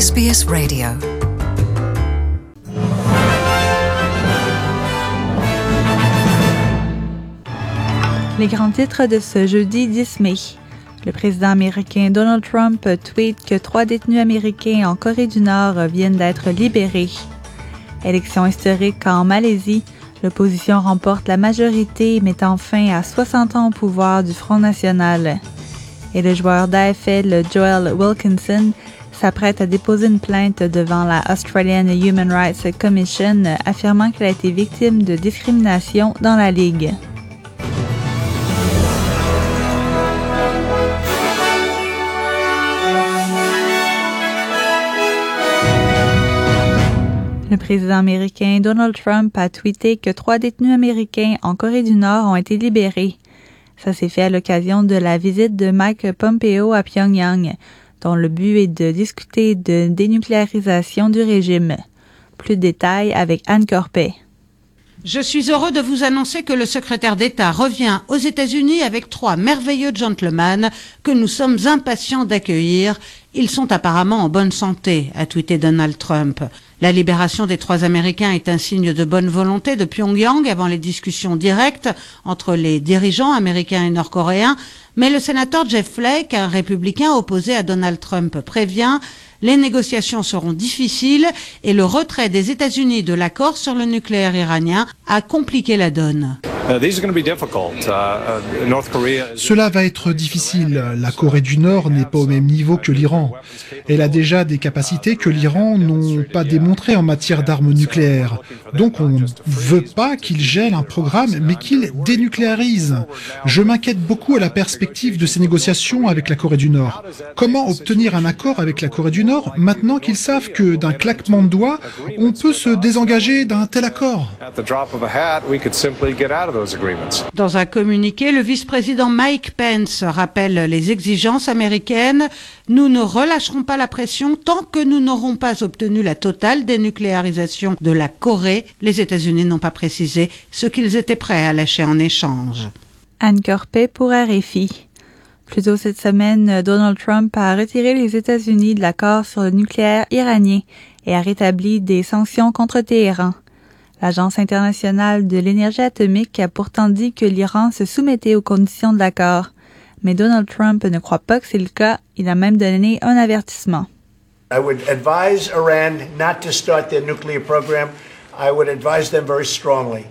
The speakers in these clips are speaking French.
SBS Radio. Les grands titres de ce jeudi 10 mai. Le président américain Donald Trump tweet que 3 détenus américains en Corée du Nord viennent d'être libérés. Élection historique en Malaisie. L'opposition remporte la majorité, mettant fin à 60 ans au pouvoir du Front National. Et le joueur d'AFL Joel Wilkinson s'apprête à déposer une plainte devant la Australian Human Rights Commission, affirmant qu'elle a été victime de discrimination dans la Ligue. Le président américain Donald Trump a tweeté que 3 détenus américains en Corée du Nord ont été libérés. Ça s'est fait à l'occasion de la visite de Mike Pompeo à Pyongyang, dont le but est de discuter de dénucléarisation du régime. Plus de détails avec Anne Corpet. Je suis heureux de vous annoncer que le secrétaire d'État revient aux États-Unis avec 3 merveilleux gentlemen que nous sommes impatients d'accueillir. Ils sont apparemment en bonne santé, a tweeté Donald Trump. La libération des 3 Américains est un signe de bonne volonté de Pyongyang avant les discussions directes entre les dirigeants américains et nord-coréens. Mais le sénateur Jeff Flake, un républicain opposé à Donald Trump, prévient « Les négociations seront difficiles et le retrait des États-Unis de l'accord sur le nucléaire iranien a compliqué la donne. » Cela va être difficile. La Corée du Nord n'est pas au même niveau que l'Iran. Elle a déjà des capacités que l'Iran n'ont pas démontrées en matière d'armes nucléaires. Donc on ne veut pas qu'il gèle un programme, mais qu'il dénucléarise. Je m'inquiète beaucoup à la perspective de ces négociations avec la Corée du Nord. Comment obtenir un accord avec la Corée du Nord maintenant qu'ils savent que d'un claquement de doigts, on peut se désengager d'un tel accord? Dans un communiqué, le vice-président Mike Pence rappelle les exigences américaines. Nous ne relâcherons pas la pression tant que nous n'aurons pas obtenu la totale dénucléarisation de la Corée. Les États-Unis n'ont pas précisé ce qu'ils étaient prêts à lâcher en échange. Anne Corpet pour RFI. Plus tôt cette semaine, Donald Trump a retiré les États-Unis de l'accord sur le nucléaire iranien et a rétabli des sanctions contre Téhéran. L'Agence internationale de l'énergie atomique a pourtant dit que l'Iran se soumettait aux conditions de l'accord. Mais Donald Trump ne croit pas que c'est le cas. Il a même donné un avertissement. I would advise Iran not to start their nuclear program. I would advise them very strongly.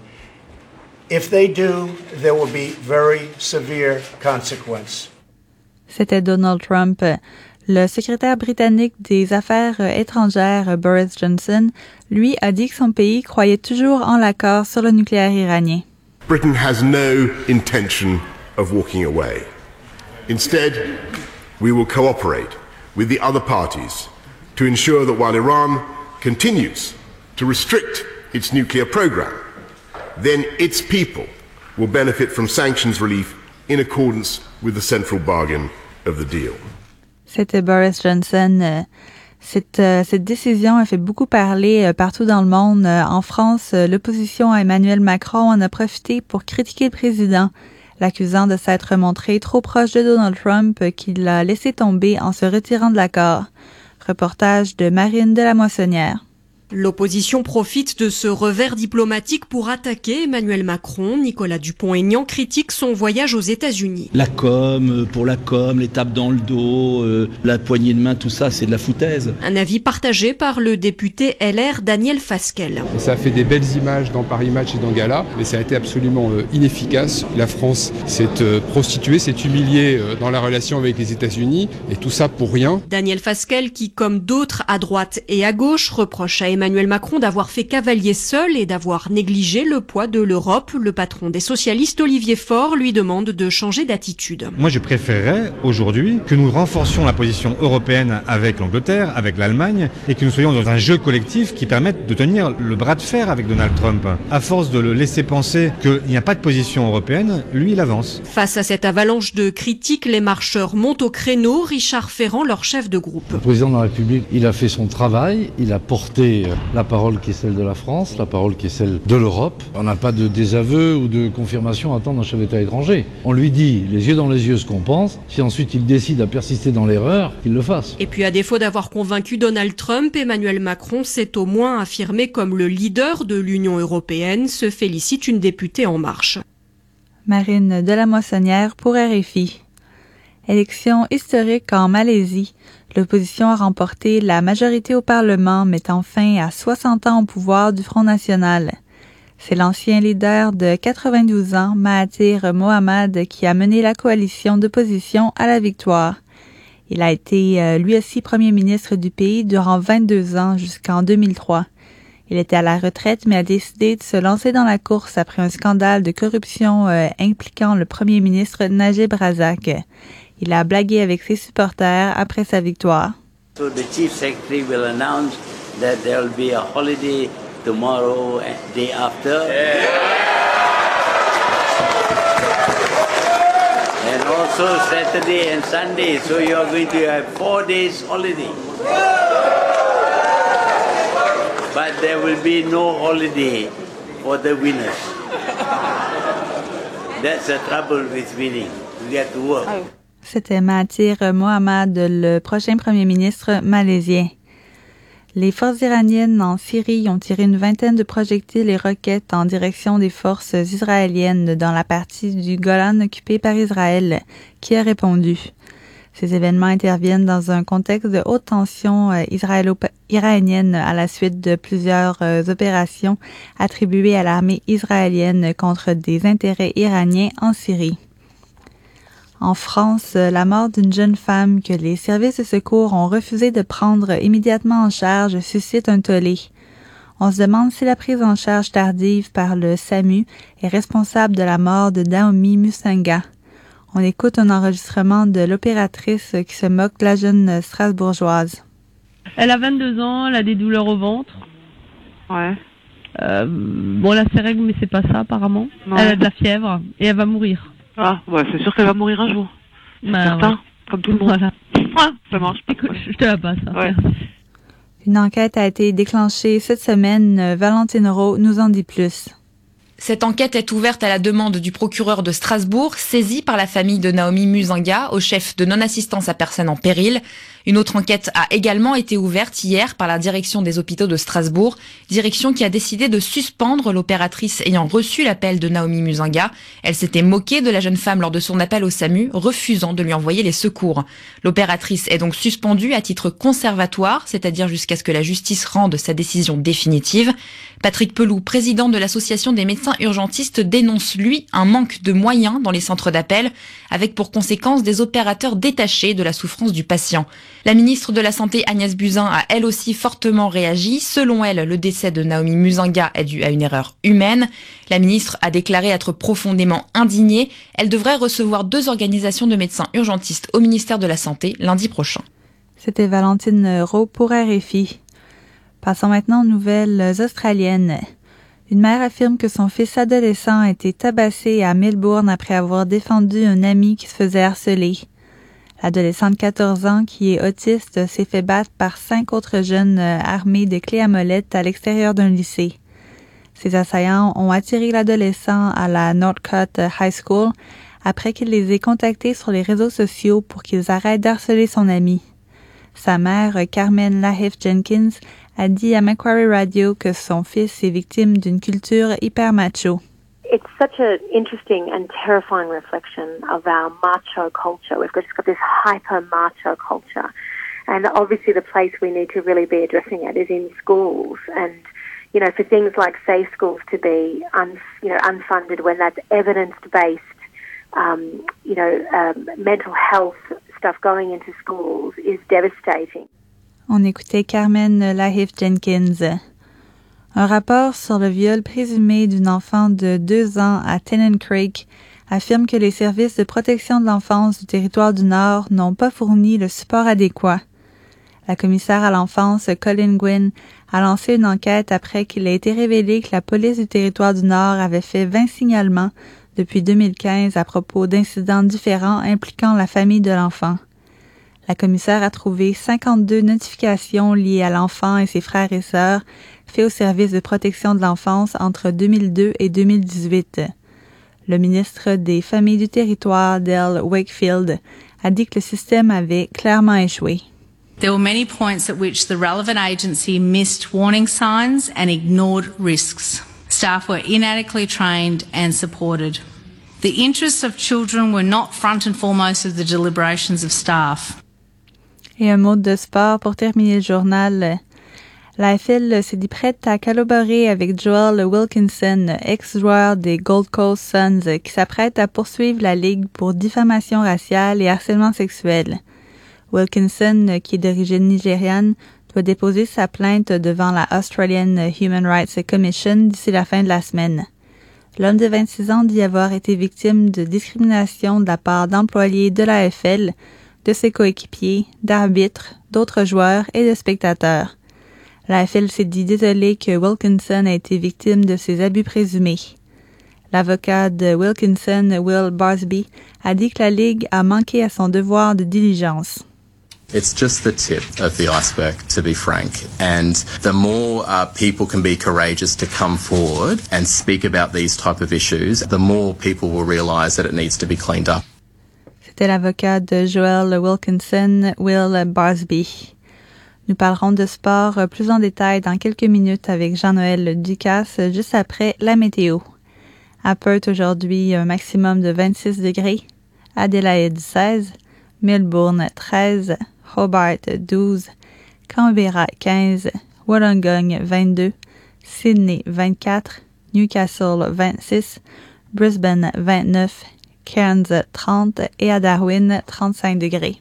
If they do, there will be very severe consequences. C'était Donald Trump. Le secrétaire britannique des Affaires étrangères, Boris Johnson, lui a dit que son pays croyait toujours en l'accord sur le nucléaire iranien. Britain has no intention of walking away. Instead, we will cooperate with the other parties to ensure that while Iran continues to restrict its nuclear program, then its people will benefit from sanctions relief in accordance with the central bargain of the deal. C'était Boris Johnson. Cette décision a fait beaucoup parler partout dans le monde. En France, l'opposition à Emmanuel Macron en a profité pour critiquer le président, l'accusant de s'être montré trop proche de Donald Trump qu'il l'a laissé tomber en se retirant de l'accord. Reportage de Marine de la Moissonnière. L'opposition profite de ce revers diplomatique pour attaquer Emmanuel Macron. Nicolas Dupont-Aignan critique son voyage aux États-Unis. La com, les tapes dans le dos, la poignée de main, tout ça, c'est de la foutaise. Un avis partagé par le député LR Daniel Fasquelle. Ça a fait des belles images dans Paris Match et dans Gala, mais ça a été absolument inefficace. La France s'est prostituée, s'est humiliée dans la relation avec les États-Unis, et tout ça pour rien. Daniel Fasquelle, qui comme d'autres à droite et à gauche, reproche à Emmanuel Macron d'avoir fait cavalier seul et d'avoir négligé le poids de l'Europe. Le patron des socialistes, Olivier Faure, lui demande de changer d'attitude. Moi, je préférerais aujourd'hui que nous renforcions la position européenne avec l'Angleterre, avec l'Allemagne, et que nous soyons dans un jeu collectif qui permette de tenir le bras de fer avec Donald Trump. À force de le laisser penser qu'il n'y a pas de position européenne, lui, il avance. Face à cette avalanche de critiques, les marcheurs montent au créneau. Richard Ferrand, leur chef de groupe. Le président de la République, il a fait son travail, il a porté la parole qui est celle de la France, la parole qui est celle de l'Europe. On n'a pas de désaveu ou de confirmation à attendre d'un chef d'État étranger. On lui dit, les yeux dans les yeux, ce qu'on pense. Si ensuite il décide à persister dans l'erreur, qu'il le fasse. Et puis à défaut d'avoir convaincu Donald Trump, Emmanuel Macron s'est au moins affirmé comme le leader de l'Union européenne, se félicite une députée En Marche. Marine Delamoissonnière pour RFI. Élection historique en Malaisie. L'opposition a remporté la majorité au Parlement, mettant fin à 60 ans au pouvoir du Front national. C'est l'ancien leader de 92 ans, Mahathir Mohamad, qui a mené la coalition d'opposition à la victoire. Il a été lui aussi premier ministre du pays durant 22 ans jusqu'en 2003. Il était à la retraite mais a décidé de se lancer dans la course après un scandale de corruption impliquant le premier ministre Najib Razak. Il a blagué avec ses supporters après sa victoire. So the chief secretary will announce that there will be a holiday tomorrow and day after. And also Saturday and Sunday, so you are going to have 4 days holiday. But there will be no holiday for the winners. That's the trouble with winning. You get to work. C'était Mahathir Mohamad, le prochain premier ministre malaisien. Les forces iraniennes en Syrie ont tiré une vingtaine de projectiles et roquettes en direction des forces israéliennes dans la partie du Golan occupée par Israël, qui a répondu. Ces événements interviennent dans un contexte de haute tension israélo-iranienne à la suite de plusieurs opérations attribuées à l'armée israélienne contre des intérêts iraniens en Syrie. En France, la mort d'une jeune femme que les services de secours ont refusé de prendre immédiatement en charge suscite un tollé. On se demande si la prise en charge tardive par le SAMU est responsable de la mort de Naomi Musanga. On écoute un enregistrement de l'opératrice qui se moque de la jeune Strasbourgeoise. Elle a 22 ans, elle a des douleurs au ventre. Ouais. Bon, là, c'est règle, mais c'est pas ça, apparemment. Ouais. Elle a de la fièvre et elle va mourir. Ah, ouais, c'est sûr qu'elle va mourir un jour. C'est certain, ouais. Comme tout le monde. Voilà. Ouais, ça marche. Écoute, je te la passe. Ouais. Une enquête a été déclenchée cette semaine. Valentine Rowe nous en dit plus. Cette enquête est ouverte à la demande du procureur de Strasbourg, saisi par la famille de Naomi Musanga, au chef de non-assistance à personne en péril. Une autre enquête a également été ouverte hier par la direction des hôpitaux de Strasbourg, direction qui a décidé de suspendre l'opératrice ayant reçu l'appel de Naomi Musanga. Elle s'était moquée de la jeune femme lors de son appel au SAMU, refusant de lui envoyer les secours. L'opératrice est donc suspendue à titre conservatoire, c'est-à-dire jusqu'à ce que la justice rende sa décision définitive. Patrick Peloux, président de l'association des médecins urgentistes, dénonce, lui, un manque de moyens dans les centres d'appel, avec pour conséquence des opérateurs détachés de la souffrance du patient. La ministre de la Santé, Agnès Buzyn, a elle aussi fortement réagi. Selon elle, le décès de Naomi Musanga est dû à une erreur humaine. La ministre a déclaré être profondément indignée. Elle devrait recevoir 2 organisations de médecins urgentistes au ministère de la Santé lundi prochain. C'était Valentine Rowe pour RFI. Passons maintenant aux nouvelles australiennes. Une mère affirme que son fils adolescent a été tabassé à Melbourne après avoir défendu un ami qui se faisait harceler. L'adolescent de 14 ans, qui est autiste, s'est fait battre par 5 autres jeunes armés de clés à molette à l'extérieur d'un lycée. Ces assaillants ont attiré l'adolescent à la Northcote High School après qu'il les ait contactés sur les réseaux sociaux pour qu'ils arrêtent d'harceler son ami. Sa mère, Carmen Lahiff Jenkins, a dit à Macquarie Radio que son fils est victime d'une culture hyper macho. It's such an interesting and terrifying reflection of our macho culture. We've just got this hyper macho culture. And obviously the place we need to really be addressing it is in schools. And, you know, for things like safe schools to be, unfunded when that's evidence-based, mental health stuff going into schools is devastating. On écoutait Carmen Lahiff Jenkins. Un rapport sur le viol présumé d'une enfant de 2 ans à Tennant Creek affirme que les services de protection de l'enfance du territoire du Nord n'ont pas fourni le support adéquat. La commissaire à l'enfance, Colin Gwynn, a lancé une enquête après qu'il a été révélé que la police du territoire du Nord avait fait 20 signalements depuis 2015 à propos d'incidents différents impliquant la famille de l'enfant. La commissaire a trouvé 52 notifications liées à l'enfant et ses frères et sœurs faites au service de protection de l'enfance entre 2002 et 2018. Le ministre des Familles du territoire, Del Wakefield, a dit que le système avait clairement échoué. There were many points at which the relevant agency missed warning signs and ignored risks. Staff were inadequately trained and supported. The interests of children were not front and foremost of the deliberations of staff. Et un mot de sport pour terminer le journal. L'AFL s'est dit prête à collaborer avec Joel Wilkinson, ex-joueur des Gold Coast Suns, qui s'apprête à poursuivre la Ligue pour diffamation raciale et harcèlement sexuel. Wilkinson, qui est d'origine nigériane, doit déposer sa plainte devant la Australian Human Rights Commission d'ici la fin de la semaine. L'homme de 26 ans dit avoir été victime de discrimination de la part d'employés de l'AFL, de ses coéquipiers, d'arbitres, d'autres joueurs et de spectateurs. L'AFL s'est dit désolé que Wilkinson a été victime de ces abus présumés. L'avocat de Wilkinson, Will Barsby, a dit que la Ligue a manqué à son devoir de diligence. It's just the tip of the iceberg, to be frank. And the more people can be courageous to come forward and speak about these type of issues, the more people will realise that it needs to be cleaned up. C'était l'avocat de Joel Wilkinson, Will Barsby. Nous parlerons de sport plus en détail dans quelques minutes avec Jean-Noël Ducasse, juste après la météo. À Perth aujourd'hui, un maximum de 26 degrés. Adélaïde 16, Melbourne 13, Hobart 12, Canberra 15, Wollongong 22, Sydney 24, Newcastle 26, Brisbane 29, Cairns 30 et à Darwin 35 degrés.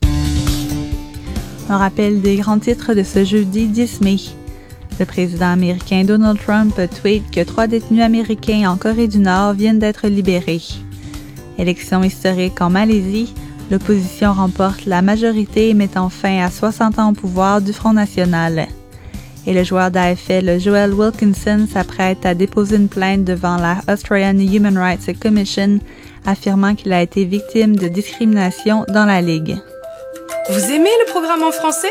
Un rappel des grands titres de ce jeudi 10 mai. Le président américain Donald Trump tweet que 3 détenus américains en Corée du Nord viennent d'être libérés. Élection historique en Malaisie, l'opposition remporte la majorité mettant fin à 60 ans au pouvoir du Front national. Et le joueur d'AFL Joel Wilkinson s'apprête à déposer une plainte devant la Australian Human Rights Commission, affirmant qu'il a été victime de discrimination dans la Ligue. Vous aimez le programme en français?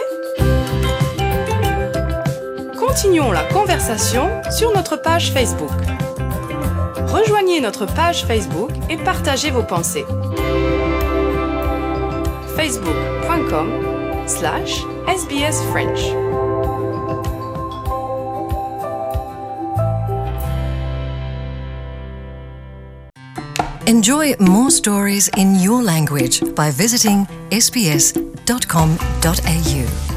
Continuons la conversation sur notre page Facebook. Rejoignez notre page Facebook et partagez vos pensées. facebook.com/SBS French. Enjoy more stories in your language by visiting sbs.com.au.